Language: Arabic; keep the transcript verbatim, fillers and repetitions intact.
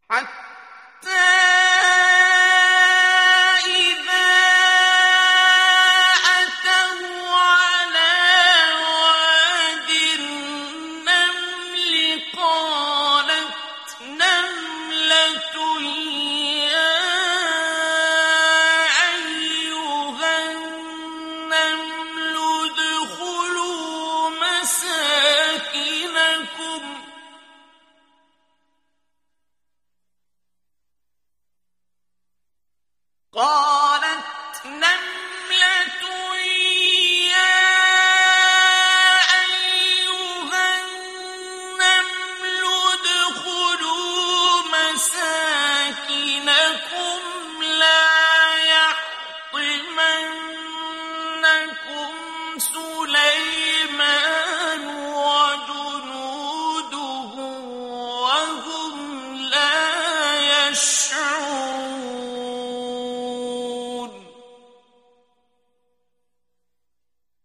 حتى إذا أتوا على واد النمل قالت نملة يا أيها النمل ادخلوا مساكنكم قال